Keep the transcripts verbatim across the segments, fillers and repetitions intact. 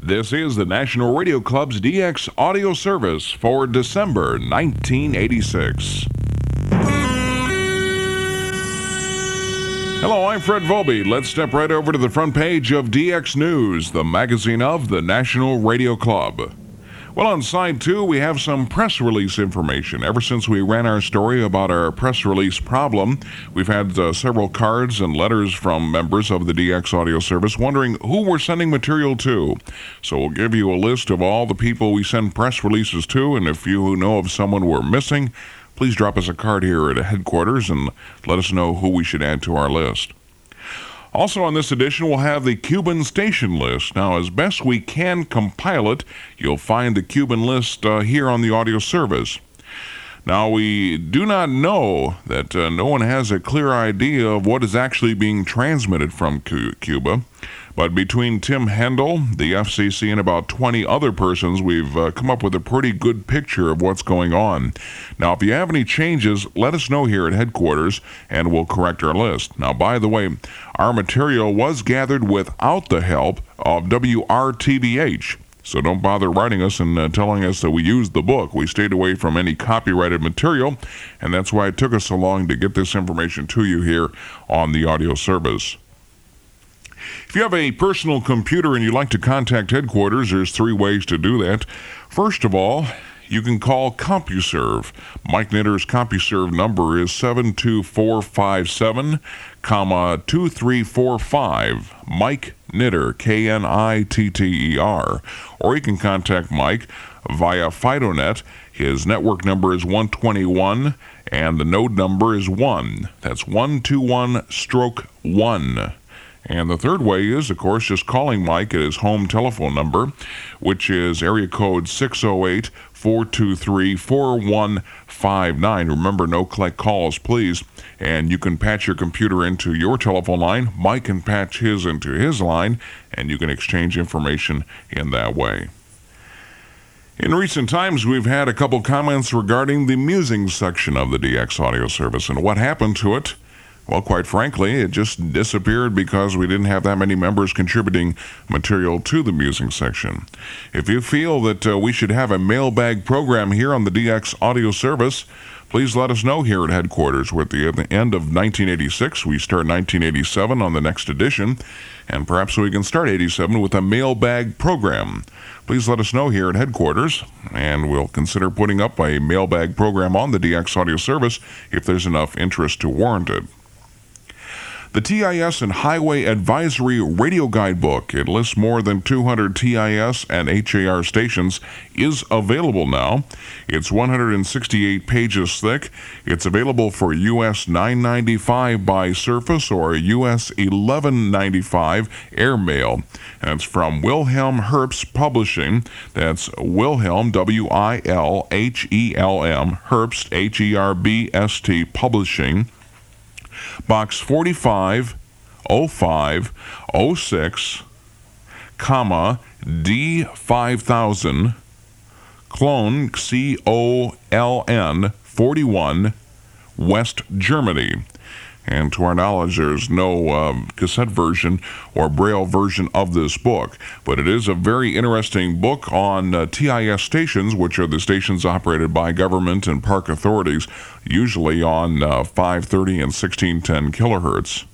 This is the National Radio Club's D X audio service for December nineteen eighty-six. Hello, I'm Fred Volpe. Let's step right over to the front page of D X News, the magazine of the National Radio Club. Well, on side two, we have some press release information. Ever since we ran our story about our press release problem, we've had uh, several cards and letters from members of the D X audio service wondering who we're sending material to. So we'll give you a list of all the people we send press releases to, and if you know of someone we're missing, please drop us a card here at headquarters and let us know who we should add to our list. Also on this edition, we'll have the Cuban station list. Now, as best we can compile it, you'll find the Cuban list uh, here on the audio service. Now, we do not know that uh, no one has a clear idea of what is actually being transmitted from Cu- Cuba. But between Tim Hendel, the F C C, and about twenty other persons, we've uh, come up with a pretty good picture of what's going on. Now, if you have any changes, let us know here at headquarters, and we'll correct our list. Now, by the way, our material was gathered without the help of W R T B H. So don't bother writing us and uh, telling us that we used the book. We stayed away from any copyrighted material, and that's why it took us so long to get this information to you here on the audio service. If you have a personal computer and you'd like to contact headquarters, there's three ways to do that. First of all, you can call CompuServe. Mike Knitter's CompuServe number is seven two four five seven, two three four five. Mike Knitter, K N I T T E R. Or you can contact Mike via FidoNet. His network number is one twenty-one, and the node number is one. That's one two one stroke one. And the third way is, of course, just calling Mike at his home telephone number, which is area code six oh eight, four two three, four one five nine. Remember, no collect calls, please. And you can patch your computer into your telephone line. Mike can patch his into his line, and you can exchange information in that way. In recent times, we've had a couple comments regarding the musing section of the D X audio service and what happened to it. Well, quite frankly, it just disappeared because we didn't have that many members contributing material to the musing section. If you feel that uh, we should have a mailbag program here on the D X audio service, please let us know here at headquarters. We're at the, at the end of nineteen eighty-six. We start nineteen eighty-seven on the next edition, and perhaps we can start eighty-seven with a mailbag program. Please let us know here at headquarters, and we'll consider putting up a mailbag program on the D X audio service if there's enough interest to warrant it. The T I S and Highway Advisory Radio Guidebook, it lists more than two hundred T I S and H A R stations, is available now. It's one hundred sixty-eight pages thick. It's available for U S nine ninety-five by surface or U S eleven ninety-five airmail. And it's from Wilhelm Herbst Publishing. That's Wilhelm, W I L H E L M, Herbst, H E R B S T, Publishing. Box forty-five oh five oh six, comma, D five thousand, Cologne, C O L N, forty-one, West Germany. And to our knowledge, there's no uh, cassette version or braille version of this book. But it is a very interesting book on uh, T I S stations, which are the stations operated by government and park authorities, usually on uh, five thirty and sixteen ten kilohertz.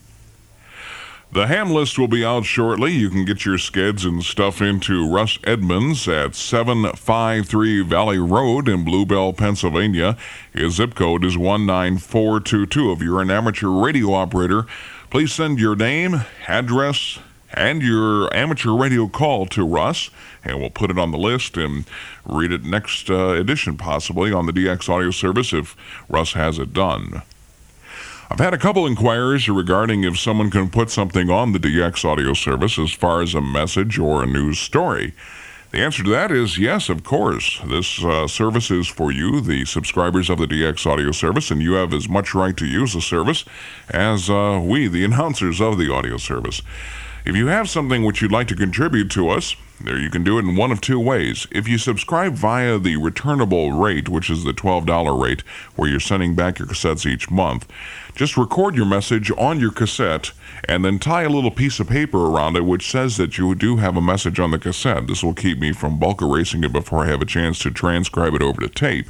The ham list will be out shortly. You can get your skids and stuff into Russ Edmonds at seven fifty-three Valley Road in Bluebell, Pennsylvania. His zip code is one nine four two two. If you're an amateur radio operator, please send your name, address, and your amateur radio call to Russ, and we'll put it on the list and read it next uh, edition, possibly, on the D X audio service if Russ has it done. I've had a couple inquiries regarding if someone can put something on the D X audio service as far as a message or a news story. The answer to that is yes, of course. This uh, service is for you, the subscribers of the D X audio service, and you have as much right to use the service as uh, we, the announcers of the audio service. If you have something which you'd like to contribute to us, there you can do it in one of two ways. If you subscribe via the returnable rate, which is the twelve dollars rate, where you're sending back your cassettes each month, just record your message on your cassette and then tie a little piece of paper around it which says that you do have a message on the cassette. This will keep me from bulk erasing it before I have a chance to transcribe it over to tape.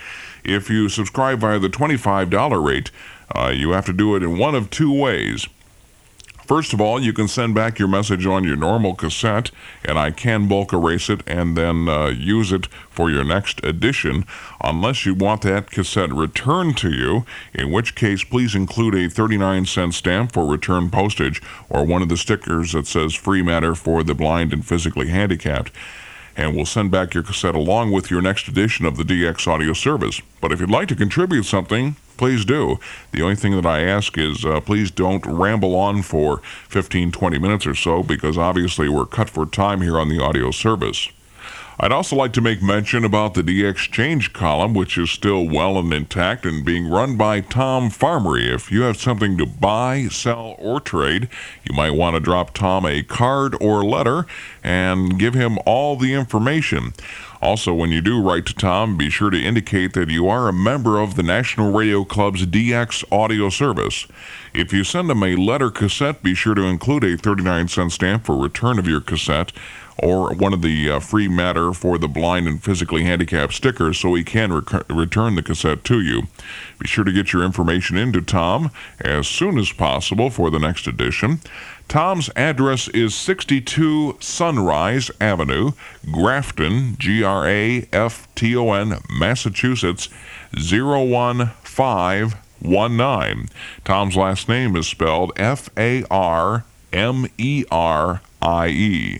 If you subscribe via the twenty-five dollars rate, uh, you have to do it in one of two ways. First of all, you can send back your message on your normal cassette, and I can bulk erase it and then uh, use it for your next edition, unless you want that cassette returned to you, in which case please include a thirty-nine cent stamp for return postage or one of the stickers that says free matter for the blind and physically handicapped. And we'll send back your cassette along with your next edition of the D X Audio Service. But if you'd like to contribute something, please do. The only thing that I ask is uh, please don't ramble on for fifteen, twenty minutes or so, because obviously we're cut for time here on the audio service. I'd also like to make mention about the D X Change column, which is still well and intact and being run by Tom Farmery. If you have something to buy, sell, or trade, you might want to drop Tom a card or letter and give him all the information. Also, when you do write to Tom, be sure to indicate that you are a member of the National Radio Club's D X Audio Service. If you send him a letter cassette, be sure to include a thirty-nine cent stamp for return of your cassette, or one of the uh, free matter for the blind and physically handicapped stickers so he can rec- return the cassette to you. Be sure to get your information into Tom as soon as possible for the next edition. Tom's address is sixty-two Sunrise Avenue, Grafton, G R A F T O N, Massachusetts, zero one five one nine. Tom's last name is spelled F A R M E R I E.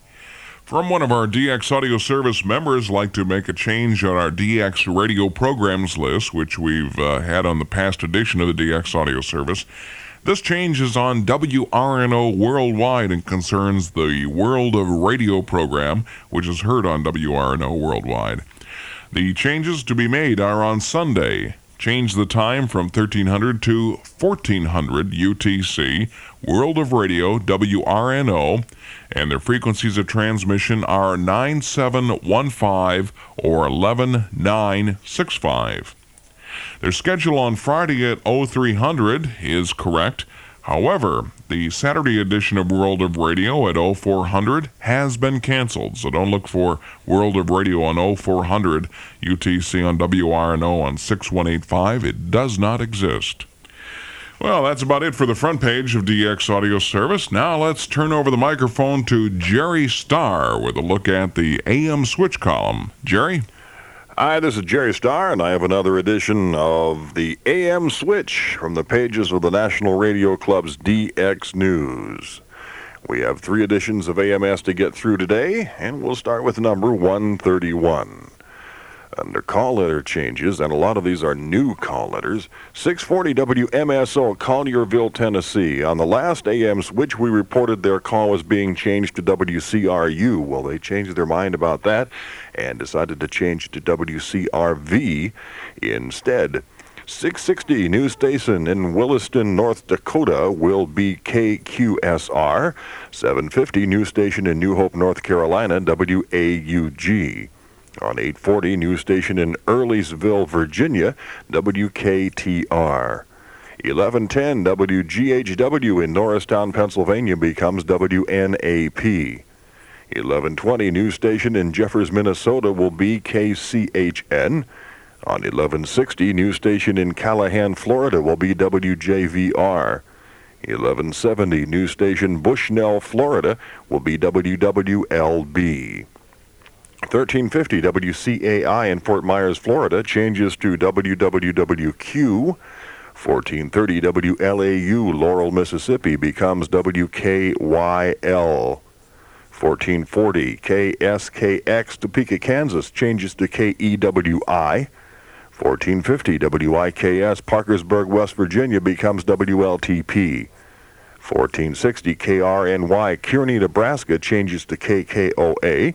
From one of our D X Audio Service members, like to make a change on our D X radio programs list, which we've uh, had on the past edition of the D X Audio Service. This change is on W R N O Worldwide and concerns the World of Radio program, which is heard on W R N O Worldwide. The changes to be made are on Sunday. Change the time from thirteen hundred to fourteen hundred U T C, World of Radio, W R N O, and their frequencies of transmission are nine seven one five or eleven nine six five. Their schedule on Friday at oh three hundred is correct. However, the Saturday edition of World of Radio at oh four hundred has been canceled, so don't look for World of Radio on oh four hundred U T C on W R N O on six one eight five. It does not exist. Well, that's about it for the front page of D X Audio Service. Now let's turn over the microphone to Jerry Starr with a look at the A M Switch column. Jerry? Hi, this is Jerry Starr, and I have another edition of the A M Switch from the pages of the National Radio Club's D X News. We have three editions of A M S to get through today, and we'll start with number one thirty-one. Under call letter changes, and a lot of these are new call letters, six forty W M S O, Collierville, Tennessee. On the last A M Switch, we reported their call was being changed to W C R U. Well, they changed their mind about that and decided to change it to W C R V instead. six sixty News Station in Williston, North Dakota will be K Q S R. seven fifty News Station in New Hope, North Carolina, W A U G. On eight forty News Station in Earlysville, Virginia, W K T R. eleven ten W G H W in Norristown, Pennsylvania becomes W N A P. eleven twenty News Station in Jeffers, Minnesota will be K C H N. On eleven sixty News Station in Callahan, Florida will be W J V R. eleven seventy News Station Bushnell, Florida will be W W L B. thirteen fifty W C A I in Fort Myers, Florida changes to W W W Q. fourteen thirty W L A U Laurel, Mississippi becomes W K Y L. fourteen forty K S K X Topeka, Kansas changes to K E W I. fourteen fifty W I K S Parkersburg, West Virginia becomes W L T P. fourteen sixty K R N Y Kearney, Nebraska changes to K K O A.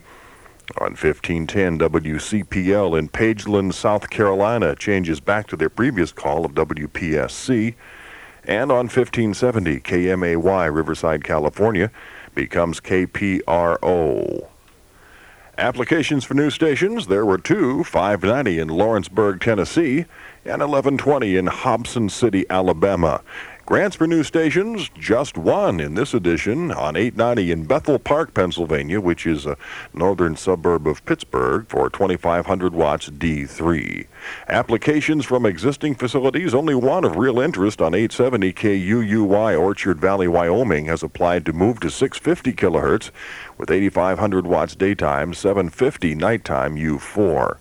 On fifteen ten W C P L in Pageland, South Carolina changes back to their previous call of W P S C. And on fifteen seventy, K M A Y, Riverside, California, becomes K P R O. Applications for new stations, there were two, five ninety in Lawrenceburg, Tennessee, and eleven twenty in Hobson City, Alabama. Grants for new stations, just one in this edition on eight ninety in Bethel Park, Pennsylvania, which is a northern suburb of Pittsburgh, for twenty-five hundred watts D three. Applications from existing facilities, only one of real interest on eight seventy K U U Y, Orchard Valley, Wyoming, has applied to move to six hundred fifty kilohertz with eighty-five hundred watts daytime, seven fifty nighttime U four.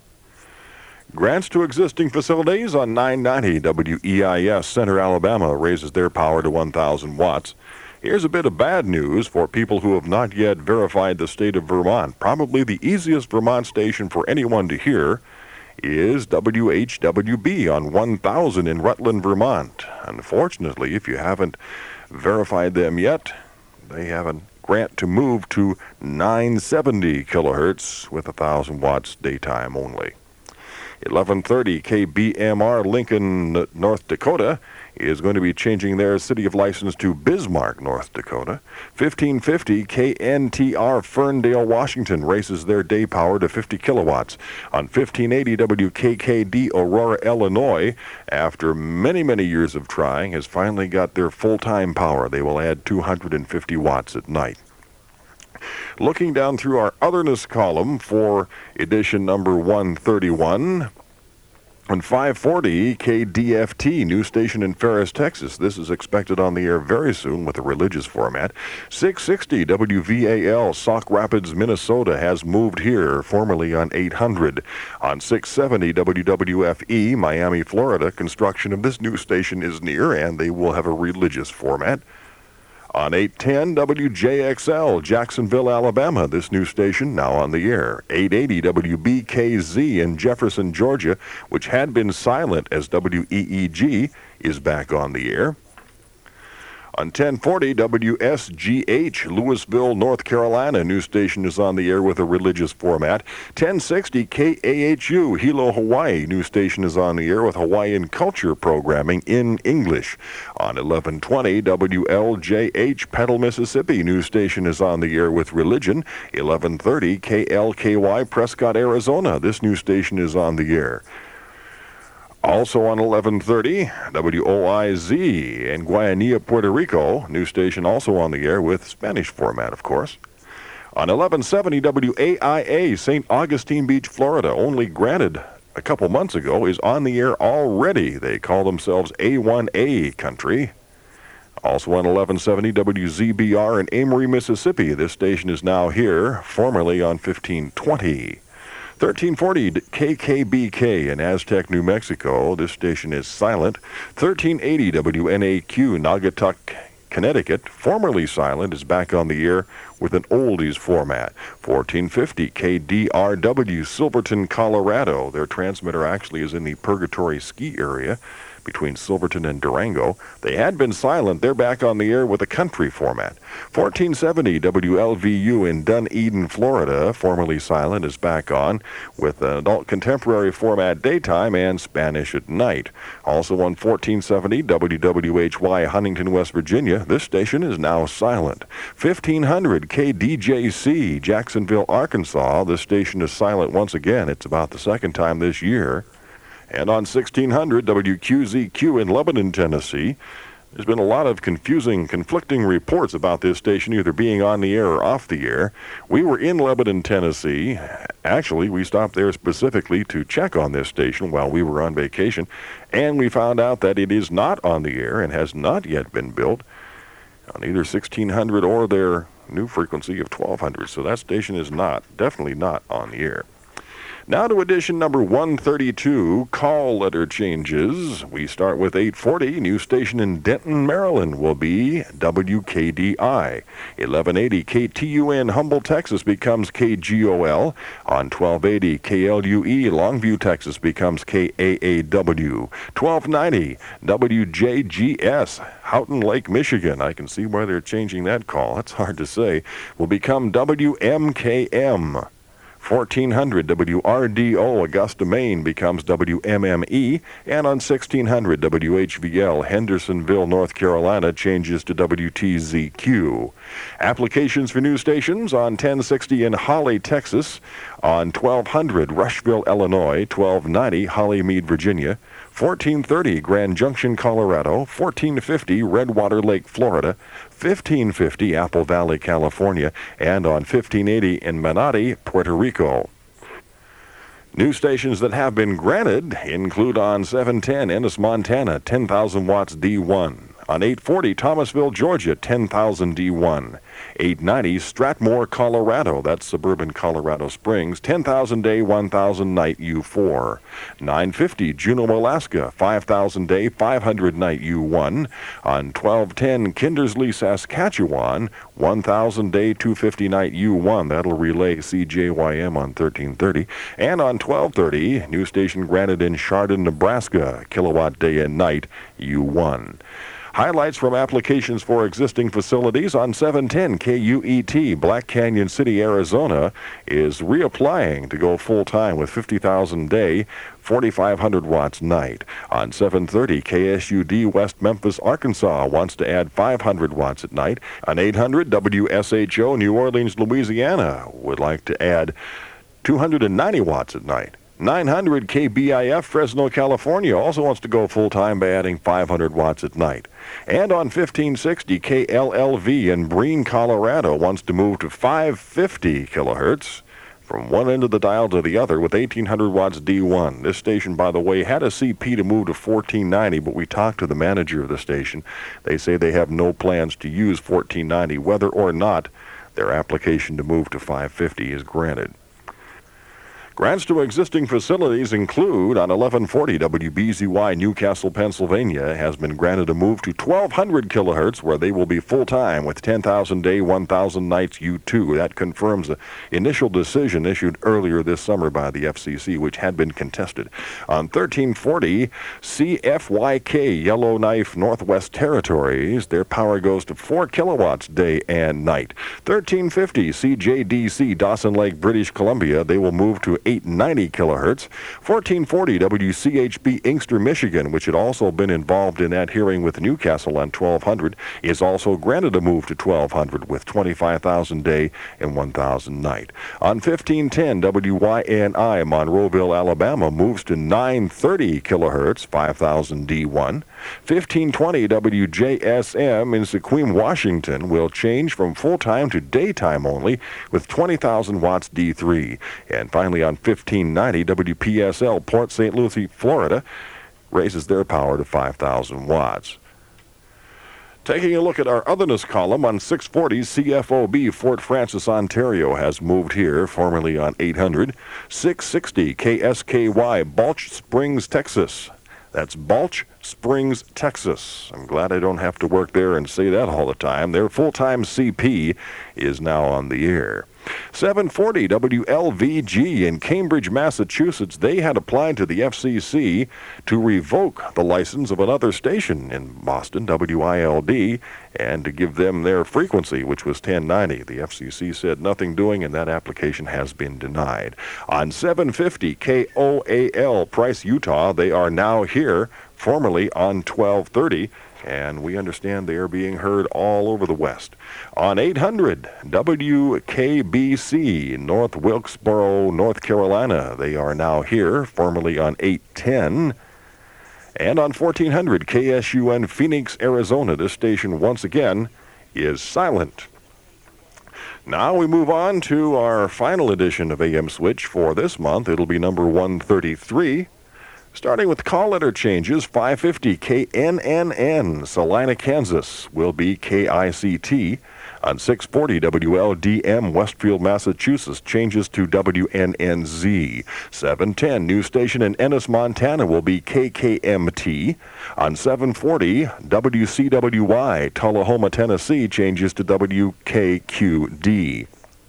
Grants to existing facilities on nine ninety W E I S, Center, Alabama, raises their power to one thousand watts. Here's a bit of bad news for people who have not yet verified the state of Vermont. Probably the easiest Vermont station for anyone to hear is W H W B on one thousand in Rutland, Vermont. Unfortunately, if you haven't verified them yet, they have a grant to move to nine seventy kilohertz with one thousand watts daytime only. eleven thirty K B M R, Lincoln, North Dakota, is going to be changing their city of license to Bismarck, North Dakota. fifteen fifty K N T R, Ferndale, Washington, raises their day power to fifty kilowatts. On fifteen eighty W K K D, Aurora, Illinois, after many, many years of trying, has finally got their full-time power. They will add two hundred fifty watts at night. Looking down through our otherness column for edition number one thirty-one, on five forty K D F T, new station in Ferris, Texas. This is expected on the air very soon with a religious format. six sixty W V A L, Sauk Rapids, Minnesota, has moved here, formerly on eight hundred. On six seventy W W F E, Miami, Florida, construction of this new station is near, and they will have a religious format. On eight ten W J X L, Jacksonville, Alabama, this new station now on the air. eight eighty W B K Z in Jefferson, Georgia, which had been silent as W E E G, is back on the air. On ten forty W S G H, Louisville, North Carolina, new station is on the air with a religious format. ten sixty K A H U, Hilo, Hawaii, new station is on the air with Hawaiian culture programming in English. On eleven twenty W L J H, Petal, Mississippi, new station is on the air with religion. eleven thirty K L K Y, Prescott, Arizona, this new station is on the air. Also on eleven thirty, W O I Z in Guayanilla, Puerto Rico, new station also on the air with Spanish format, of course. On eleven seventy, W A I A, Saint Augustine Beach, Florida, only granted a couple months ago, is on the air already. They call themselves A one A Country. Also on eleven seventy, W Z B R in Amory, Mississippi. This station is now here, formerly on fifteen twenty. thirteen forty K K B K in Aztec, New Mexico. This station is silent. thirteen eighty W N A Q, Naugatuck, Connecticut, formerly silent, is back on the air with an oldies format. fourteen fifty K D R W, Silverton, Colorado. Their transmitter actually is in the Purgatory Ski area between Silverton and Durango. They had been silent. They're back on the air with a country format. fourteen seventy W L V U in Dunedin, Florida, formerly silent, is back on with an adult contemporary format daytime and Spanish at night. Also on fourteen seventy W W H Y, Huntington, West Virginia, this station is now silent. fifteen hundred K D J C, Jacksonville, Arkansas, this station is silent once again. It's about the second time this year. And on sixteen hundred W Q Z Q in Lebanon, Tennessee, there's been a lot of confusing, conflicting reports about this station either being on the air or off the air. We were in Lebanon, Tennessee. Actually, we stopped there specifically to check on this station while we were on vacation, and we found out that it is not on the air and has not yet been built on either sixteen hundred or their new frequency of twelve hundred. So that station is not, definitely not on the air. Now to edition number one thirty-two, call letter changes. We start with eight forty. New station in Denton, Maryland will be W K D I. eleven eighty K T U N, Humble, Texas becomes K G O L. On twelve eighty K L U E, Longview, Texas becomes K A A W. twelve ninety W J G S, Houghton Lake, Michigan. I can see why they're changing that call. That's hard to say. Will become W M K M. fourteen hundred W R D O Augusta, Maine becomes W M M E, and on sixteen hundred W H V L Hendersonville, North Carolina changes to W T Z Q. Applications for new stations on ten sixty in Holly, Texas, on twelve hundred Rushville, Illinois, twelve ninety Hollymead, Virginia, fourteen thirty Grand Junction, Colorado, fourteen fifty Redwater Lake, Florida, fifteen fifty Apple Valley, California, and on fifteen eighty in Manatee, Puerto Rico. New stations that have been granted include on seven ten Ennis, Montana, ten thousand watts D one. On eight forty Thomasville, Georgia, ten thousand D one. eight ninety Strathmore, Colorado, that's suburban Colorado Springs, ten thousand day, one thousand night U four. nine fifty Juneau, Alaska, five thousand day, five hundred night U one. On twelve ten Kindersley, Saskatchewan, one thousand day, two fifty night U one. That'll relay C J Y M on thirteen thirty. And on twelve thirty, new station granted in Chardon, Nebraska, kilowatt day and night U one. Highlights from applications for existing facilities on seven ten K U E T. Black Canyon City, Arizona is reapplying to go full-time with fifty thousand day, forty-five hundred watts night. On seven thirty K S U D West Memphis, Arkansas wants to add five hundred watts at night. On eight hundred W S H O New Orleans, Louisiana would like to add two hundred ninety watts at night. nine hundred K B I F Fresno, California also wants to go full-time by adding five hundred watts at night. And on fifteen sixty K L L V in Breen, Colorado wants to move to five fifty kilohertz from one end of the dial to the other with eighteen hundred watts D one. This station, by the way, had a C P to move to fourteen ninety, but we talked to the manager of the station. They say they have no plans to use fourteen ninety, whether or not their application to move to five fifty is granted. Grants to existing facilities include on eleven forty W B Z Y Newcastle, Pennsylvania has been granted a move to twelve hundred kilohertz where they will be full-time with ten thousand day, one thousand nights U two. That confirms the initial decision issued earlier this summer by the F C C, which had been contested. On thirteen forty C F Y K Yellowknife, Northwest Territories, their power goes to four kilowatts day and night. thirteen fifty C J D C Dawson Lake, British Columbia, they will move to eight ninety kilohertz. fourteen forty W C H B Inkster, Michigan, which had also been involved in that hearing with Newcastle on twelve hundred, is also granted a move to twelve hundred with twenty-five thousand day and one thousand night. On fifteen ten W Y N I Monroeville, Alabama moves to nine thirty kilohertz, five thousand D one. fifteen twenty W J S M in Sequim, Washington will change from full-time to daytime only with twenty thousand watts D three. And finally on fifteen ninety W P S L Port Saint Lucie, Florida raises their power to five thousand watts. Taking a look at our otherness column on six forty, C F O B Fort Francis, Ontario has moved here, formerly on eight hundred. six sixty K S K Y Balch Springs, Texas. That's Balch Springs, Texas. I'm glad I don't have to work there and say that all the time. Their full-time C P is now on the air. seven forty W L V G in Cambridge, Massachusetts. They had applied to the F C C to revoke the license of another station in Boston, W I L D, and to give them their frequency, which was ten ninety. The F C C said nothing doing, and that application has been denied. On seven fifty K O A L Price, Utah, they are now here, formerly on twelve thirty. And we understand they are being heard all over the West. On eight hundred W K B C, North Wilkesboro, North Carolina, they are now here, formerly on eight ten. And on fourteen hundred K S U N, Phoenix, Arizona, this station once again is silent. Now we move on to our final edition of A M Switch for this month. It'll be number one thirty-three. Starting with call letter changes, five fifty K N N N, Salina, Kansas, will be K I C T. On six forty W L D M, Westfield, Massachusetts, changes to W N N Z. seven ten, new station in Ennis, Montana, will be K K M T. On seven forty, W C W Y, Tullahoma, Tennessee, changes to W K Q D.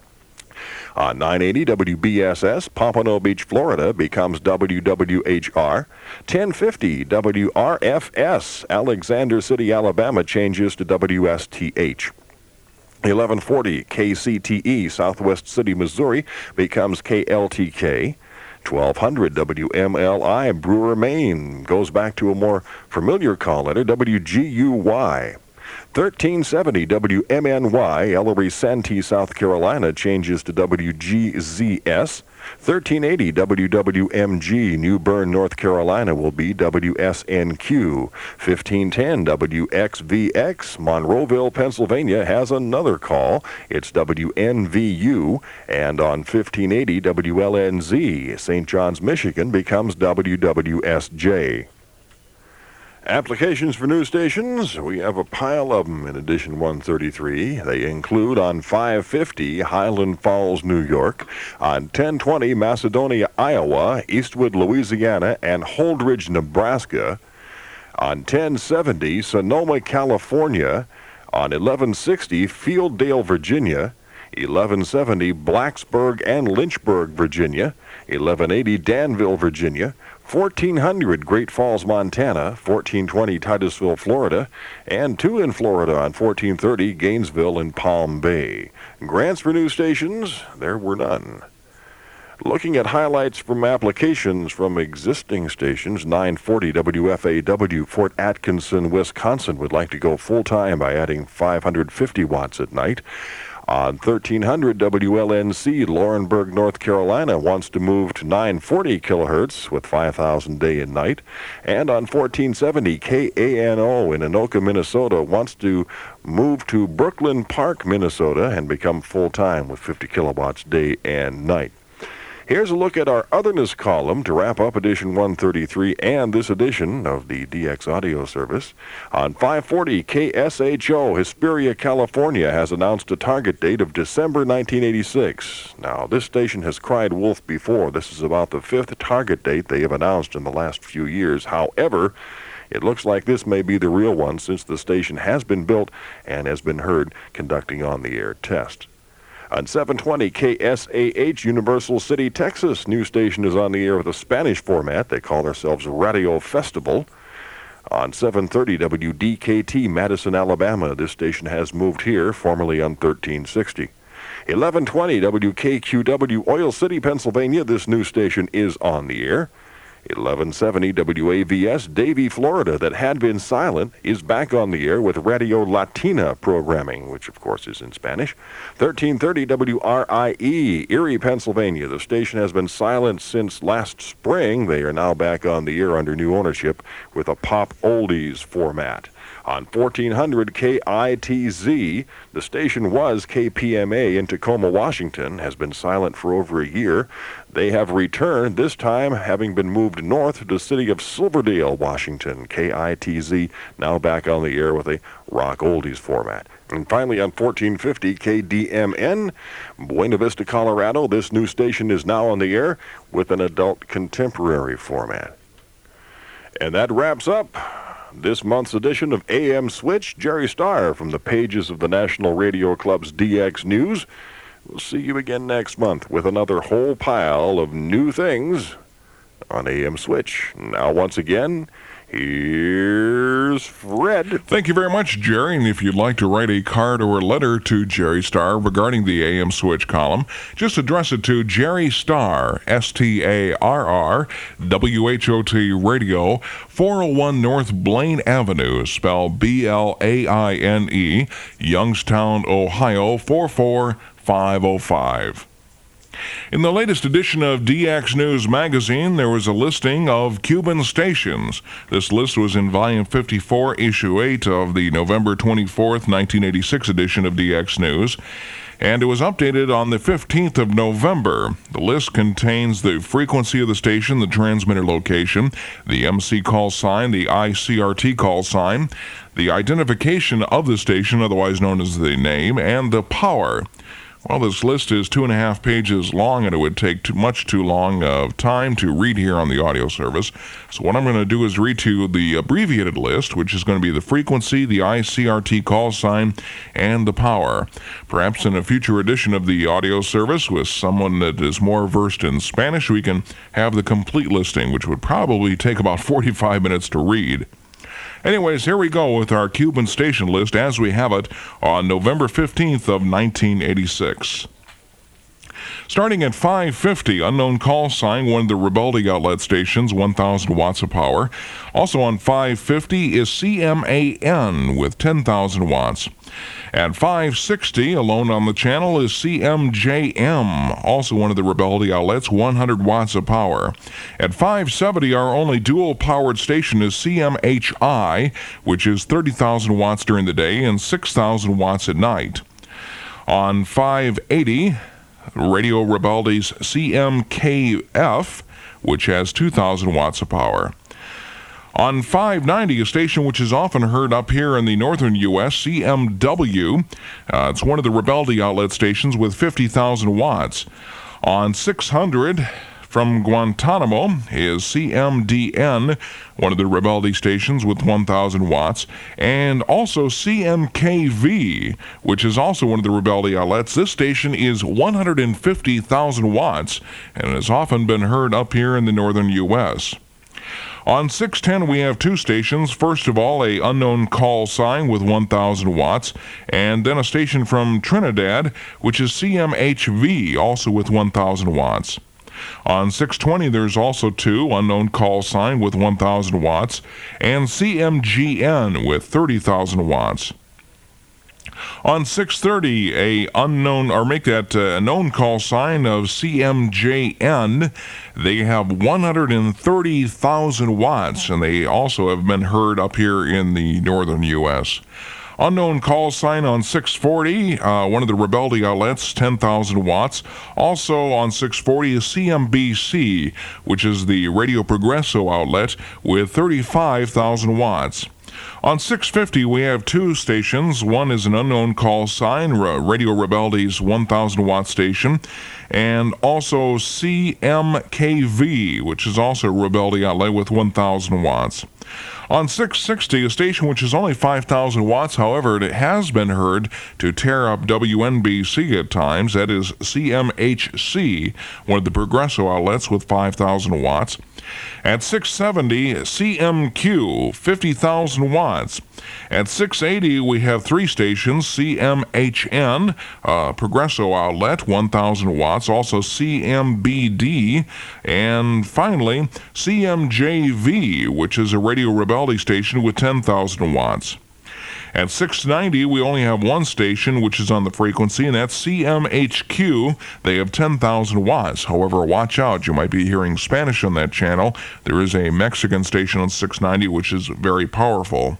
On nine eighty W B S S, Pompano Beach, Florida, becomes W W H R. ten fifty W R F S, Alexander City, Alabama, changes to W S T H. eleven forty K C T E, Southwest City, Missouri, becomes K L T K. twelve hundred W M L I, Brewer, Maine, goes back to a more familiar call letter, W G U Y. thirteen seventy W M N Y, Ellery Santee, South Carolina, changes to W G Z S. thirteen eighty W W M G, New Bern, North Carolina, will be W S N Q. fifteen ten W X V X, Monroeville, Pennsylvania, has another call. It's W N V U. And on fifteen eighty W L N Z, Saint John's, Michigan, becomes W W S J. Applications for news stations, we have a pile of them in edition one thirty-three. They include on five fifty Highland Falls, New York, on ten twenty Macedonia, Iowa, Eastwood, Louisiana, and Holdridge, Nebraska, on ten seventy Sonoma, California, on eleven sixty Fieldale, Virginia, eleven seventy Blacksburg and Lynchburg, Virginia, eleven eighty Danville, Virginia, fourteen hundred Great Falls, Montana, fourteen twenty Titusville, Florida, and two in Florida on fourteen thirty Gainesville and Palm Bay. Grants for news stations, there were none. Looking at highlights from applications from existing stations, nine forty W F A W, Fort Atkinson, Wisconsin, would like to go full-time by adding five hundred fifty watts at night. On thirteen hundred W L N C, Laurinburg, North Carolina, wants to move to nine forty kilohertz with five thousand day and night. And on fourteen seventy K A N O in Anoka, Minnesota, wants to move to Brooklyn Park, Minnesota, and become full-time with fifty kilowatts day and night. Here's a look at our Otherness column to wrap up edition one thirty-three and this edition of the D X Audio Service. On five forty K S H O, Hesperia, California, has announced a target date of December nineteen eighty-six. Now, this station has cried wolf before. This is about the fifth target date they have announced in the last few years. However, it looks like this may be the real one since the station has been built and has been heard conducting on-the-air tests. On seven twenty K S A H, Universal City, Texas, news station is on the air with a Spanish format. They call themselves Radio Festival. On seven thirty W D K T, Madison, Alabama, this station has moved here, formerly on thirteen sixty. eleven twenty W K Q W, Oil City, Pennsylvania, this news station is on the air. eleven seventy W A V S, Davie, Florida, that had been silent, is back on the air with Radio Latina programming, which of course is in Spanish. thirteen thirty W R I E, Erie, Pennsylvania. The station has been silent since last spring. They are now back on the air under new ownership with a pop oldies format. On fourteen hundred K I T Z, the station was K P M A in Tacoma, Washington, has been silent for over a year. They have returned, this time having been moved north to the city of Silverdale, Washington. K I T Z now back on the air with a rock oldies format. And finally on fourteen fifty K D M N, Buena Vista, Colorado, this new station is now on the air with an adult contemporary format. And that wraps up this month's edition of A M Switch. Jerry Starr from the pages of the National Radio Club's D X News. We'll see you again next month with another whole pile of new things on A M Switch. Now, once again, here's Fred. Thank you very much, Jerry. And if you'd like to write a card or a letter to Jerry Starr regarding the A M Switch column, just address it to Jerry Starr, S T A R R, W H O T Radio, four oh one North Blaine Avenue, spelled B L A I N E, Youngstown, Ohio, four four five oh five. In the latest edition of D X News Magazine, there was a listing of Cuban stations. This list was in Volume fifty-four, Issue eight of the November twenty-fourth, nineteen eighty-six edition of D X News, and it was updated on the fifteenth of November. The list contains the frequency of the station, the transmitter location, the M C call sign, the I C R T call sign, the identification of the station, otherwise known as the name, and the power. Well, this list is two and a half pages long, and it would take too much too long of time to read here on the audio service. So what I'm going to do is read to you the abbreviated list, which is going to be the frequency, the I C R T call sign, and the power. Perhaps in a future edition of the audio service with someone that is more versed in Spanish, we can have the complete listing, which would probably take about forty-five minutes to read. Anyways, here we go with our Cuban station list as we have it on November fifteenth of nineteen eighty-six. Starting at five fifty, unknown call sign, one of the Rebeldi outlet stations, one thousand watts of power. Also on five fifty is C M A N with ten thousand watts. At five sixty, alone on the channel, is C M J M, also one of the Rebeldi outlets, one hundred watts of power. At five seventy, our only dual-powered station is C M H I, which is thirty thousand watts during the day and six thousand watts at night. On five eighty, Radio Rebeldi's C M K F, which has two thousand watts of power. On five ninety, a station which is often heard up here in the northern U S, C M W. Uh, it's one of the Rebeldi outlet stations with fifty thousand watts. On six hundred, from Guantanamo, is C M D N, one of the Rebeldi stations with one thousand watts, and also C M K V, which is also one of the Rebeldi outlets. This station is one hundred fifty thousand watts and has often been heard up here in the northern U S. On six ten, we have two stations. First of all, a unknown call sign with one thousand watts, and then a station from Trinidad, which is C M H V, also with one thousand watts. On six twenty, there's also two, unknown call sign with one thousand watts, and C M G N with thirty thousand watts. On six thirty, a unknown, or make that uh, a known call sign of C M J N. They have one hundred thirty thousand watts, and they also have been heard up here in the northern U S. Unknown call sign on six forty, uh, one of the Rebeldi outlets, ten thousand watts. Also on six forty is C M B C, which is the Radio Progresso outlet with thirty-five thousand watts. On six fifty, we have two stations. One is an unknown call sign, Radio Rebeldi's one thousand watt station, and also C M K V, which is also a Rebeldi outlet with one thousand watts. On six sixty, a station which is only five thousand watts, however, it has been heard to tear up W N B C at times. That is C M H C, one of the Progresso outlets with five thousand watts. At six seventy, C M Q, fifty thousand watts. At six eighty, we have three stations, C M H N, uh, Progresso outlet, one thousand watts, also C M B D, and finally, C M J V, which is a Radio Rebeldi station with ten thousand watts. At six ninety, we only have one station which is on the frequency, and that's C M H Q. They have ten thousand watts. However, watch out. You might be hearing Spanish on that channel. There is a Mexican station on six ninety which is very powerful.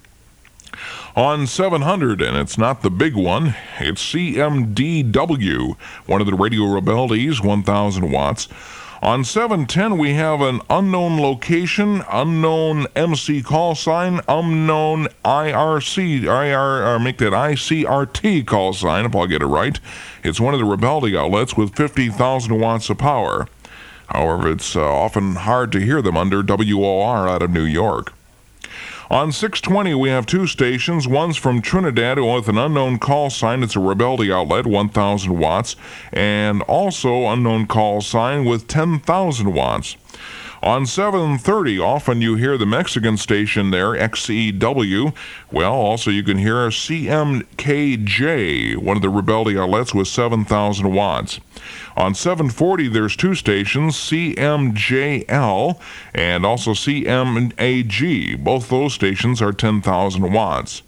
On seven hundred, and it's not the big one, it's C M D W, one of the Radio Rebeldi's, one thousand watts. On seven ten, we have an unknown location, unknown M C call sign, unknown I R C, I R, or make that I C R T call sign, if I'll get it right. It's one of the Rebeldi outlets with fifty thousand watts of power. However, it's uh, often hard to hear them under W O R out of New York. On six twenty, we have two stations. One's from Trinidad with an unknown call sign. It's a Rebeldi outlet, one thousand watts, and also unknown call sign with ten thousand watts. On seven thirty, often you hear the Mexican station there, X E W. Well, also you can hear C M K J, one of the Rebeldi outlets with seven thousand watts. On seven forty, there's two stations, C M J L and also C M A G. Both those stations are ten thousand watts.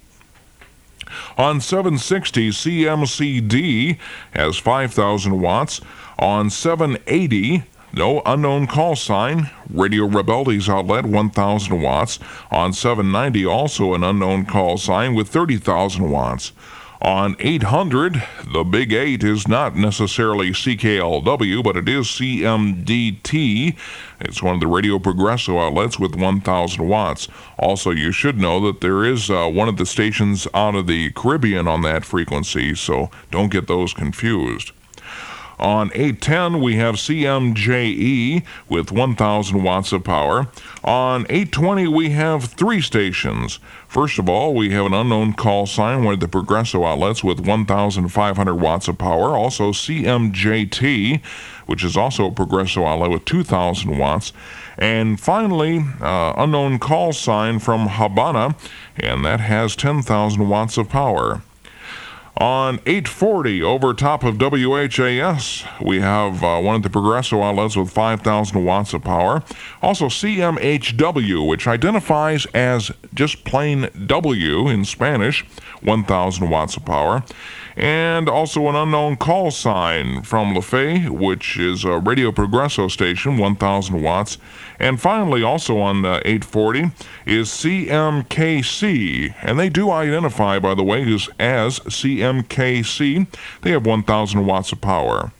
On seven sixty, C M C D has five thousand watts. On seven eighty, no unknown call sign, Radio Rebeldi's outlet, one thousand watts. On seven ninety, also an unknown call sign with thirty thousand watts. On eight hundred, the big eight is not necessarily C K L W, but it is C M D T. It's one of the Radio Progresso outlets with one thousand watts. Also, you should know that there is uh, one of the stations out of the Caribbean on that frequency, so don't get those confused. On eight ten, we have C M J E with one thousand watts of power. On eight twenty, we have three stations. First of all, we have an unknown call sign, one of the Progresso outlets with one thousand five hundred watts of power. Also C M J T, which is also a Progresso outlet with two thousand watts. And finally, uh, unknown call sign from Habana, and that has ten thousand watts of power. On eight forty, over top of W H A S, we have uh, one of the Progresso outlets with five thousand watts of power. Also C M H W, which identifies as just plain W in Spanish, one thousand watts of power. And also an unknown call sign from Lafay, which is a Radio Progresso station, one thousand watts. And finally, also on uh, eight forty, is C M K C. And they do identify, by the way, as, as C M K C. They have one thousand watts of power.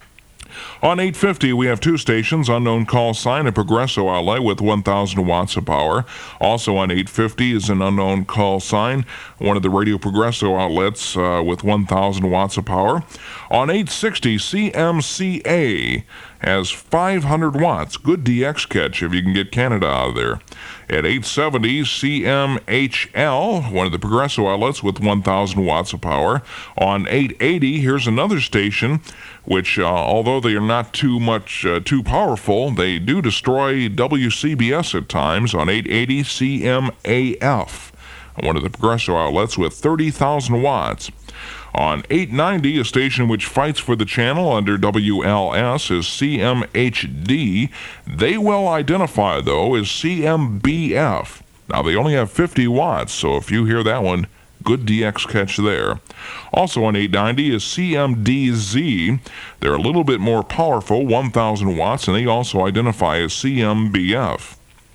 On eight fifty, we have two stations, unknown call sign, a Progresso outlet with one thousand watts of power. Also on eight fifty is an unknown call sign, one of the Radio Progresso outlets uh, with one thousand watts of power. On eight sixty, C M C A has five hundred watts. Good D X catch if you can get Canada out of there. At eight seventy, C M H L, one of the Progresso outlets with one thousand watts of power. On eight eighty, here's another station, which, uh, although they are not too much, uh, too powerful, they do destroy W C B S at times. On eight eighty, C M A F, one of the Progresso outlets with thirty thousand watts. On eight ninety, a station which fights for the channel under W L S is C M H D. They will identify, though, as C M B F. Now, they only have fifty watts, so if you hear that one, good D X catch there. Also on eight ninety is C M D Z. They're a little bit more powerful, one thousand watts, and they also identify as C M B F.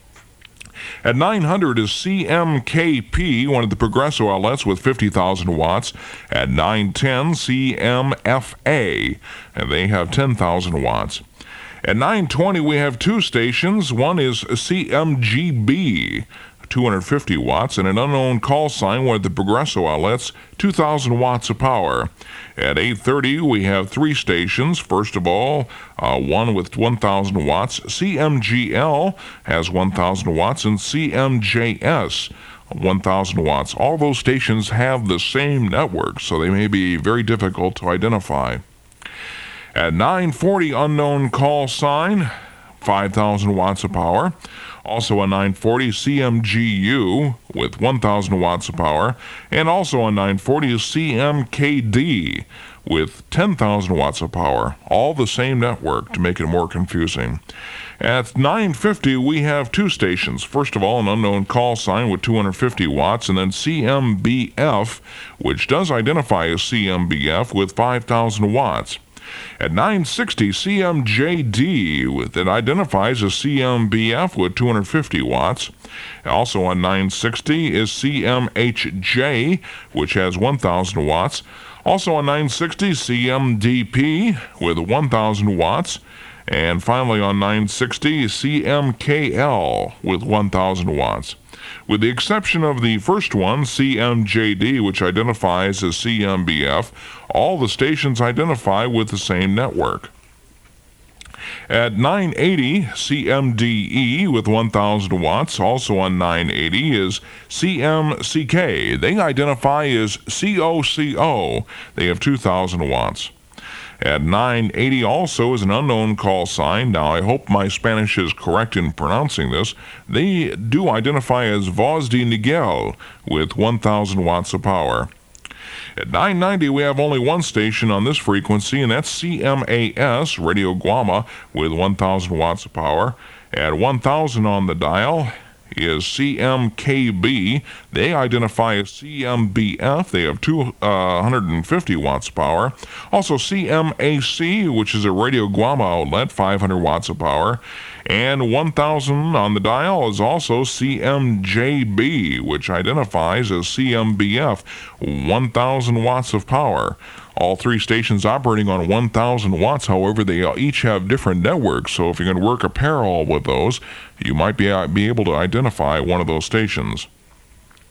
At nine hundred is C M K P, one of the Progresso outlets with fifty thousand watts. At nine ten, C M F A, and they have ten thousand watts. At nine twenty, we have two stations. One is C M G B, two hundred fifty watts, and an unknown call sign, one of the Progresso outlets, two thousand watts of power. At eight thirty, we have three stations. First of all, uh, one with one thousand watts. C M G L has one thousand watts, and C M J S, one thousand watts. All those stations have the same network, so they may be very difficult to identify. At nine forty, unknown call sign, five thousand watts of power. Also on nine forty, C M G U with one thousand watts of power. And also on nine forty is C M K D with ten thousand watts of power. All the same network to make it more confusing. At nine fifty, we have two stations. First of all, an unknown call sign with two hundred fifty watts, and then C M B F, which does identify as C M B F with five thousand watts. At nine sixty, C M J D with, that identifies as C M B F with two hundred fifty watts. Also on nine sixty is C M H J, which has one thousand watts. Also on nine sixty, C M D P with one thousand watts. And finally on nine sixty, C M K L with one thousand watts. With the exception of the first one, C M J D, which identifies as C M B F, all the stations identify with the same network. At nine eighty, C M D E with one thousand watts. Also on nine eighty is C M C K. They identify as C O C O. They have two thousand watts. At nine eighty also is an unknown call sign. Now, I hope my Spanish is correct in pronouncing this. They do identify as Voz de Miguel with one thousand watts of power. At nine ninety, we have only one station on this frequency, and that's C M A S, Radio Guama, with one thousand watts of power. At one thousand on the dial is C M K B. They identify as C M B F. They have two hundred fifty watts of power. Also C M A C, which is a Radio Guama outlet, five hundred watts of power. And one thousand on the dial is also C M J B, which identifies as C M B F, one thousand watts of power. All three stations operating on one thousand watts, however, they each have different networks, so if you're going to work a parallel with those, you might be, be able to identify one of those stations.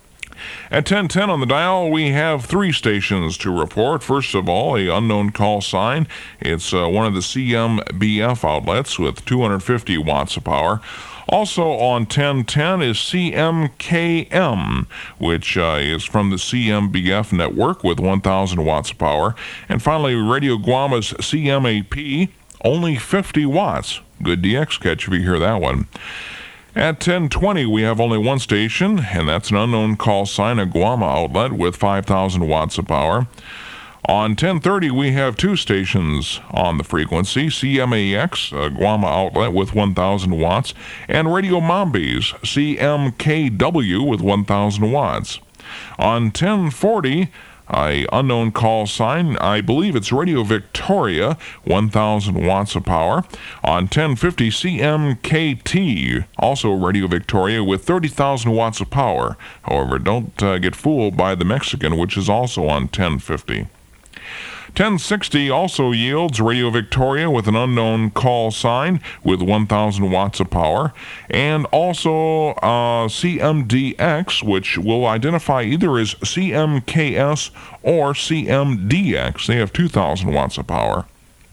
At ten ten on the dial, we have three stations to report. First of all, a unknown call sign. It's uh, one of the C M B F outlets with two hundred fifty watts of power. Also on ten ten is C M K M, which uh, is from the C M B F network with one thousand watts of power. And finally, Radio Guama's C M A P, only fifty watts. Good D X catch if you hear that one. At ten twenty, we have only one station, and that's an unknown call sign, a Guama outlet with five thousand watts of power. On ten thirty, we have two stations on the frequency, C M A X, a Guama outlet with one thousand watts, and Radio Mambi's C M K W with one thousand watts. On ten forty, a unknown call sign, I believe it's Radio Victoria, one thousand watts of power. On ten fifty, C M K T, also Radio Victoria with thirty thousand watts of power. However, don't uh, get fooled by the Mexican, which is also on ten fifty. ten sixty also yields Radio Victoria with an unknown call sign with one thousand watts of power, and also uh, C M D X, which will identify either as C M K S or C M D X. They have two thousand watts of power.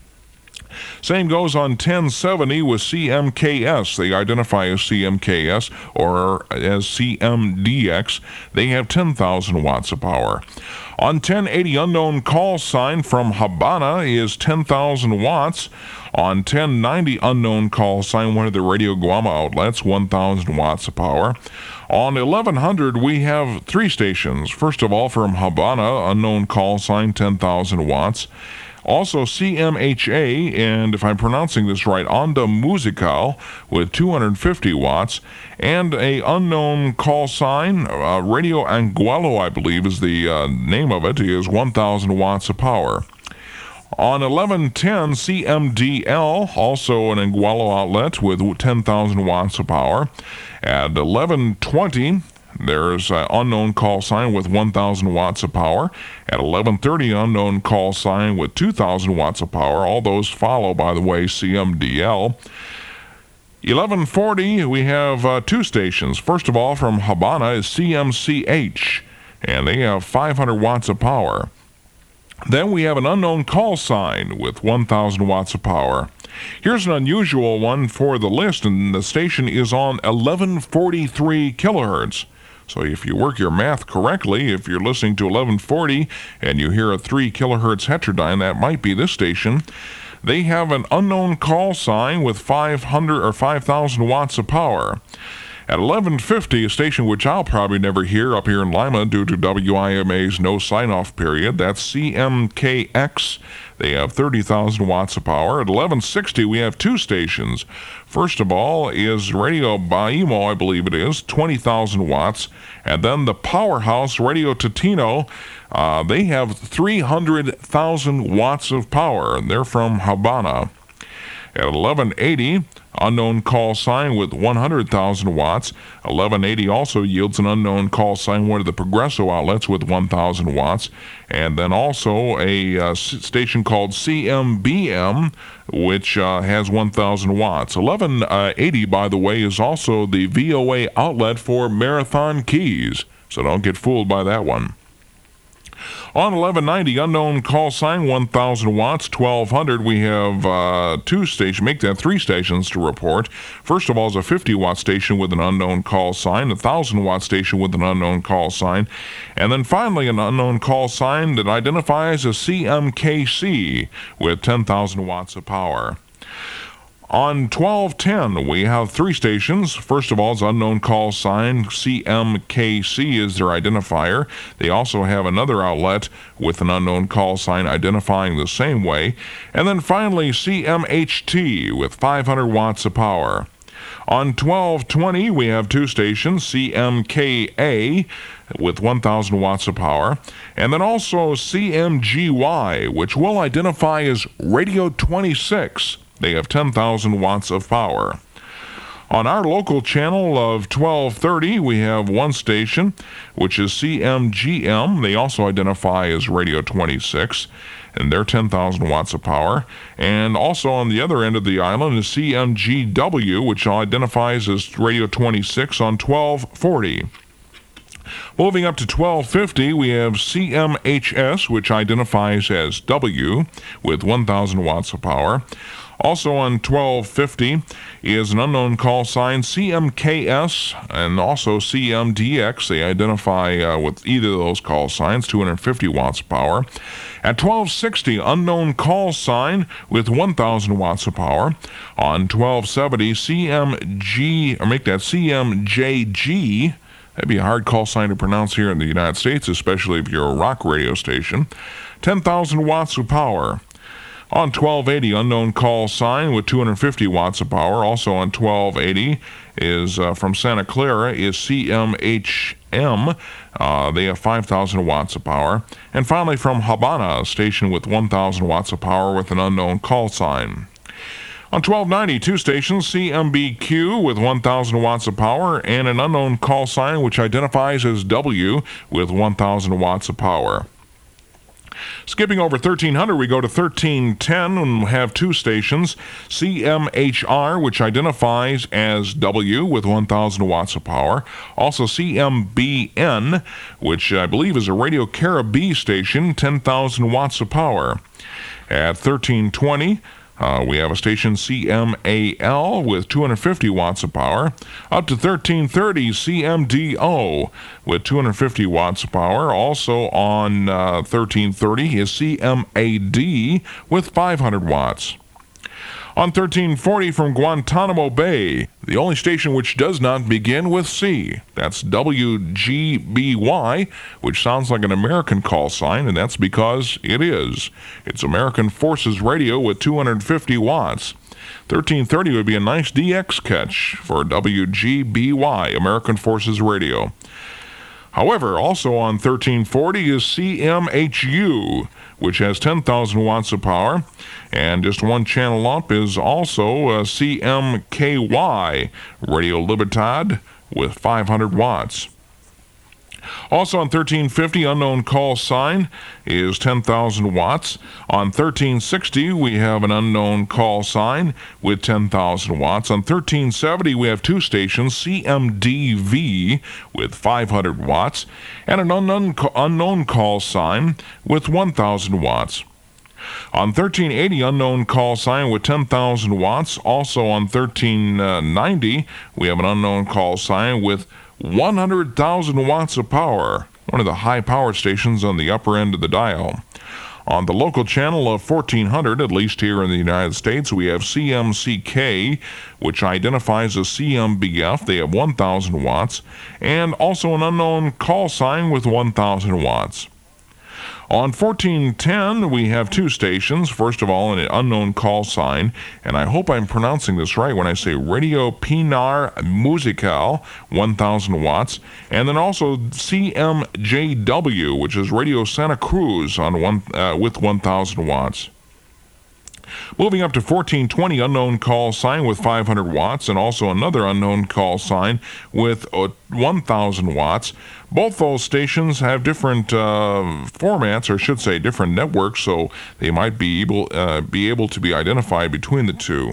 Same goes on ten seventy with C M K S. They identify as C M K S or as C M D X. They have ten thousand watts of power. On ten eighty, unknown call sign from Habana is ten thousand watts. On ten ninety, unknown call sign, one of the Radio Guama outlets, one thousand watts of power. On eleven hundred, we have three stations. First of all, from Habana, unknown call sign, ten thousand watts. Also C M H A, and if I'm pronouncing this right, Onda Musical with two hundred fifty watts, and a unknown call sign, uh, Radio Anguelo, I believe is the uh, name of it, is one thousand watts of power. On eleven ten, C M D L, also an Anguelo outlet with ten thousand watts of power. At eleven twenty, there's an unknown call sign with one thousand watts of power. At eleven thirty, unknown call sign with two thousand watts of power. All those follow, by the way, C M D L. eleven forty, we have uh, two stations. First of all, from Habana is C M C H, and they have five hundred watts of power. Then we have an unknown call sign with one thousand watts of power. Here's an unusual one for the list, and the station is on eleven forty-three kilohertz. So if you work your math correctly, if you're listening to eleven forty and you hear a three kilohertz heterodyne, that might be this station. They have an unknown call sign with five hundred or five thousand watts of power. At eleven fifty, a station which I'll probably never hear up here in Lima due to W I M A's no sign-off period, that's C M K X. They have thirty thousand watts of power. At eleven sixty, we have two stations. First of all is Radio Baimo, I believe it is, twenty thousand watts. And then the powerhouse, Radio Totino, uh, they have three hundred thousand watts of power, and they're from Habana. At eleven eighty, unknown call sign with one hundred thousand watts. eleven eighty also yields an unknown call sign, one of the Progresso outlets with one thousand watts. And then also a uh, station called C M B M, which uh, has one thousand watts. eleven eighty, by the way, is also the V O A outlet for Marathon Keys, so don't get fooled by that one. On eleven ninety, unknown call sign, one thousand watts. twelve hundred, we have uh, two stations, make that three stations to report. First of all is a fifty watt station with an unknown call sign, a one thousand watt station with an unknown call sign, and then finally an unknown call sign that identifies as C M K C with ten thousand watts of power. On twelve ten, we have three stations. First of all is unknown call sign. C M K C is their identifier. They also have another outlet with an unknown call sign identifying the same way. And then finally, C M H T with five hundred watts of power. On twelve twenty, we have two stations, C M K A with one thousand watts of power, and then also C M G Y, which will identify as Radio twenty-six. They have ten thousand watts of power. On our local channel of twelve thirty, we have one station, which is C M G M. They also identify as Radio twenty-six, and they're ten thousand watts of power. And also on the other end of the island is C M G W, which identifies as Radio twenty-six on twelve forty. Moving up to twelve fifty, we have C M H S, which identifies as W, with one thousand watts of power. Also on twelve fifty is an unknown call sign, C M K S, and also C M D X. They identify uh, with either of those call signs, two hundred fifty watts of power. At twelve sixty, unknown call sign with one thousand watts of power. On twelve seventy, C M G, or make that C M J G. That'd be a hard call sign to pronounce here in the United States, especially if you're a rock radio station. ten thousand watts of power. On twelve eighty, unknown call sign with two hundred fifty watts of power. Also on twelve eighty is uh, from Santa Clara is C M H M. Uh, they have five thousand watts of power. And finally from Habana, a station with one thousand watts of power with an unknown call sign. On twelve ninety, two stations, C M B Q with one thousand watts of power and an unknown call sign which identifies as W with one thousand watts of power. Skipping over thirteen hundred, we go to thirteen ten and have two stations, C M H R, which identifies as W with one thousand watts of power. Also C M B N, which I believe is a Radio Caribbean station, ten thousand watts of power. At thirteen twenty, Uh, we have a station C M A L with two hundred fifty watts of power. Up to thirteen thirty, C M D O with two hundred fifty watts of power. Also on uh, thirteen thirty is C M A D with five hundred watts. On thirteen forty from Guantanamo Bay, the only station which does not begin with C. That's W G B Y, which sounds like an American call sign, and that's because it is. It's American Forces Radio with two hundred fifty watts. thirteen thirty would be a nice D X catch for W G B Y, American Forces Radio. However, also on thirteen forty is C M H U, which has ten thousand watts of power. And just one channel up is also uh, C M K Y, Radio Libertad, with five hundred watts. Also on thirteen fifty, unknown call sign is ten thousand watts. On thirteen sixty, we have an unknown call sign with ten thousand watts. On thirteen seventy, we have two stations, C M D V with five hundred watts, and an unknown, unknown call sign with one thousand watts. On thirteen eighty, unknown call sign with ten thousand watts. Also on thirteen ninety, we have an unknown call sign with one hundred thousand watts of power, one of the high power stations on the upper end of the dial. On the local channel of fourteen hundred, at least here in the United States, we have C M C K, which identifies as C M B F. They have one thousand watts, and also an unknown call sign with one thousand watts. On fourteen ten, we have two stations. First of all, an unknown call sign, and I hope I'm pronouncing this right when I say Radio Pinar Musical, one thousand watts, and then also C M J W, which is Radio Santa Cruz on one uh, with one thousand watts. Moving up to fourteen twenty, unknown call sign with five hundred watts, and also another unknown call sign with uh, one thousand watts. Both those stations have different uh, formats, or I should say different networks, so they might be able, uh, be able to be identified between the two.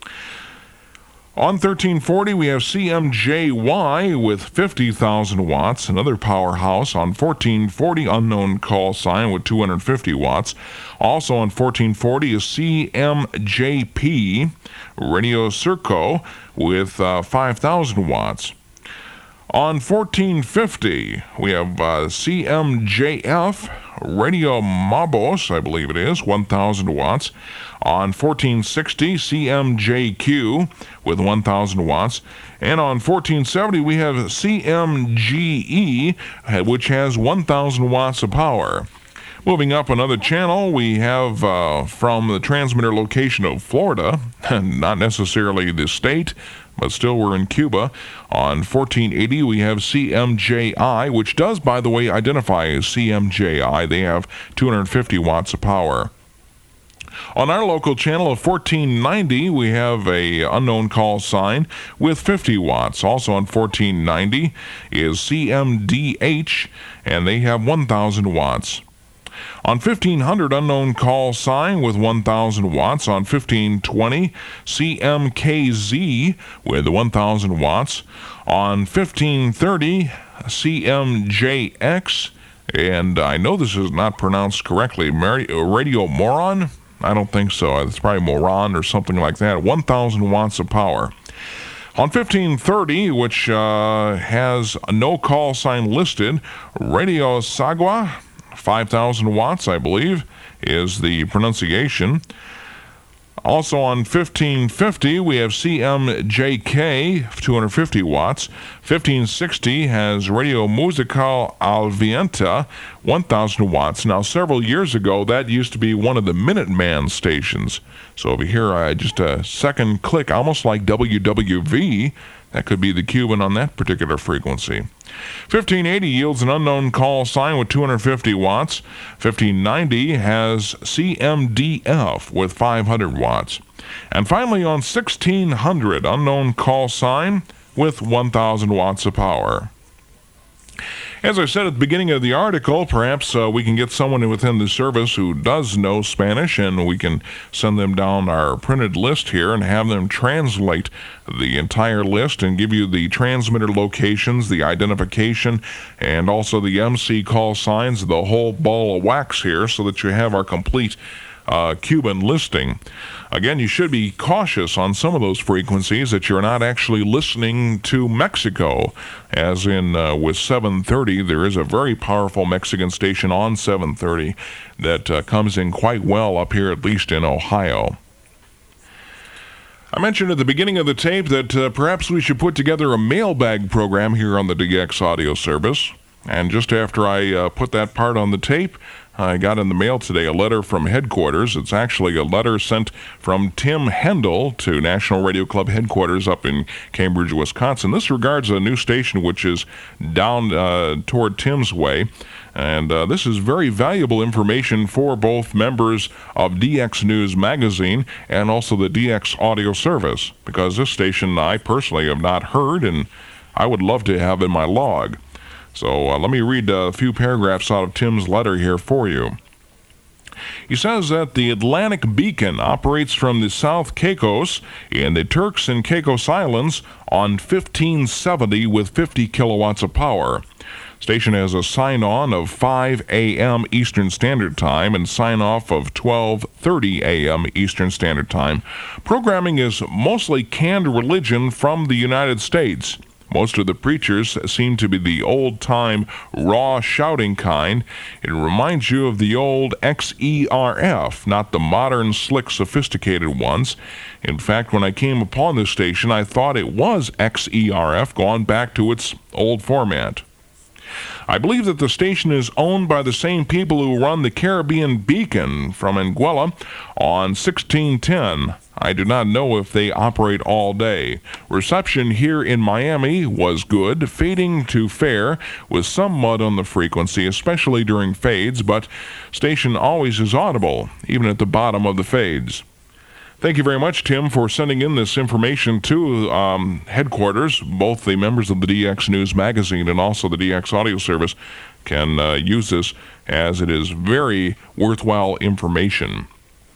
On thirteen forty, we have C M J Y with fifty thousand watts, another powerhouse. On fourteen forty, unknown call sign with two hundred fifty watts. Also on fourteen forty is C M J P, Radio Circo, with uh, five thousand watts. On fourteen fifty, we have uh, C M J F, Radio Mabos, I believe it is, one thousand watts. On fourteen sixty, C M J Q with one thousand watts. And on fourteen seventy, we have C M G E, which has one thousand watts of power. Moving up another channel, we have uh, from the transmitter location of Florida, not necessarily the state, but still we're in Cuba. On fourteen eighty, we have C M J I, which does, by the way, identify as C M J I. They have two hundred fifty watts of power. On our local channel of fourteen ninety, we have a unknown call sign with fifty watts. Also on fourteen ninety is C M D H, and they have one thousand watts. On fifteen hundred, unknown call sign with one thousand watts. On fifteen twenty, C M K Z with one thousand watts. On fifteen thirty, C M J X, and I know this is not pronounced correctly, Radio Moron? I don't think so. It's probably Moron or something like that. one thousand watts of power. On fifteen thirty, which uh, has no call sign listed, Radio Sagua, five thousand watts, I believe, is the pronunciation. Also on fifteen fifty, we have C M J K, two hundred fifty watts. fifteen sixty has Radio Musical Alvienta, one thousand watts. Now, several years ago, that used to be one of the Minuteman stations. So over here, I just a second click, almost like W W V. That could be the Cuban on that particular frequency. fifteen eighty yields an unknown call sign with two hundred fifty watts. fifteen ninety has C M D F with five hundred watts. And finally on sixteen hundred, unknown call sign with one thousand watts of power. As I said at the beginning of the article, perhaps uh, we can get someone within the service who does know Spanish, and we can send them down our printed list here and have them translate the entire list and give you the transmitter locations, the identification, and also the M C call signs, the whole ball of wax here, so that you have our complete Uh, Cuban listing. Again, you should be cautious on some of those frequencies that you're not actually listening to Mexico, as in uh, with seven thirty, there is a very powerful Mexican station on seven thirty that uh, comes in quite well up here, at least in Ohio. I mentioned at the beginning of the tape that uh, perhaps we should put together a mailbag program here on the D X audio service, and just after I uh, put that part on the tape, I got in the mail today a letter from headquarters. It's actually a letter sent from Tim Hendel to National Radio Club headquarters up in Cambridge, Wisconsin. This regards a new station which is down uh, toward Tim's way. And uh, this is very valuable information for both members of D X News Magazine and also the D X audio service, because this station I personally have not heard and I would love to have in my log. So uh, let me read a few paragraphs out of Tim's letter here for you. He says that the Atlantic Beacon operates from the South Caicos in the Turks and Caicos Islands on fifteen seventy with fifty kilowatts of power. Station has a sign-on of five a.m. Eastern Standard Time and sign-off of twelve thirty a.m. Eastern Standard Time. Programming is mostly canned religion from the United States. Most of the preachers seem to be the old-time, raw shouting kind. It reminds you of the old X E R F, not the modern, slick, sophisticated ones. In fact, when I came upon this station, I thought it was X E R F, gone back to its old format. I believe that the station is owned by the same people who run the Caribbean Beacon from Anguilla on sixteen ten. I do not know if they operate all day. Reception here in Miami was good, fading to fair, with some mud on the frequency, especially during fades, but station always is audible, even at the bottom of the fades. Thank you very much, Tim, for sending in this information to um, headquarters. Both the members of the D X News Magazine and also the D X Audio Service can uh, use this, as it is very worthwhile information.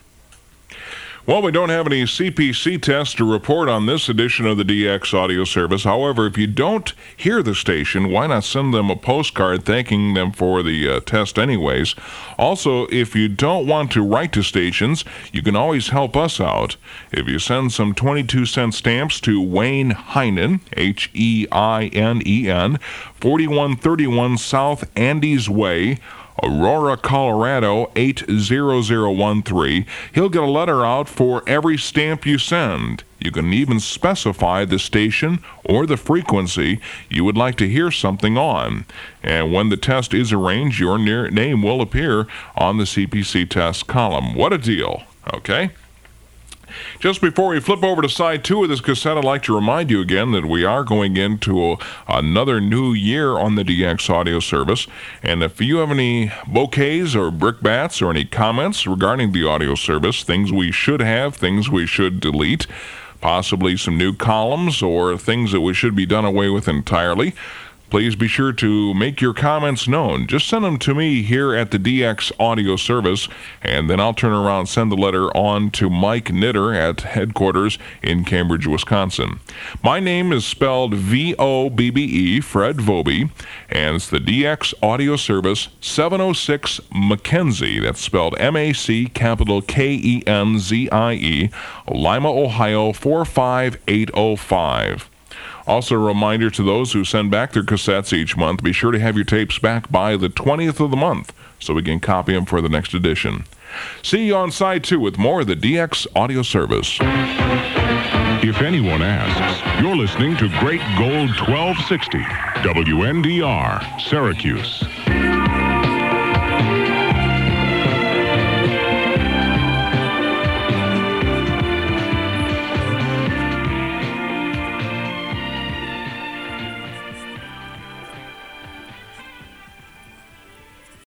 Well, we don't have any C P C tests to report on this edition of the D X Audio Service. However, if you don't hear the station, why not send them a postcard thanking them for the uh, test anyways? Also, if you don't want to write to stations, you can always help us out. If you send some twenty-two cent stamps to Wayne Heinen, H E I N E N, forty-one thirty-one South Andes Way, Aurora, Colorado, eight zero zero one three. He'll get a letter out for every stamp you send. You can even specify the station or the frequency you would like to hear something on. And when the test is arranged, your near name will appear on the C P C test column. What a deal, okay? Just before we flip over to side two of this cassette, I'd like to remind you again that we are going into a, another new year on the D X audio service. And if you have any bouquets or brickbats or any comments regarding the audio service, things we should have, things we should delete, possibly some new columns or things that we should be done away with entirely, please be sure to make your comments known. Just send them to me here at the D X Audio Service, and then I'll turn around and send the letter on to Mike Knitter at headquarters in Cambridge, Wisconsin. My name is spelled V O B B E, Fred Vobie, and it's the D X Audio Service, seven oh six Mackenzie. That's spelled M A C capital K E N Z I E, Lima, Ohio, four five eight oh five. Also, a reminder to those who send back their cassettes each month, be sure to have your tapes back by the twentieth of the month so we can copy them for the next edition. See you on side two with more of the D X Audio Service. If anyone asks, you're listening to Great Gold twelve sixty, W N D R, Syracuse.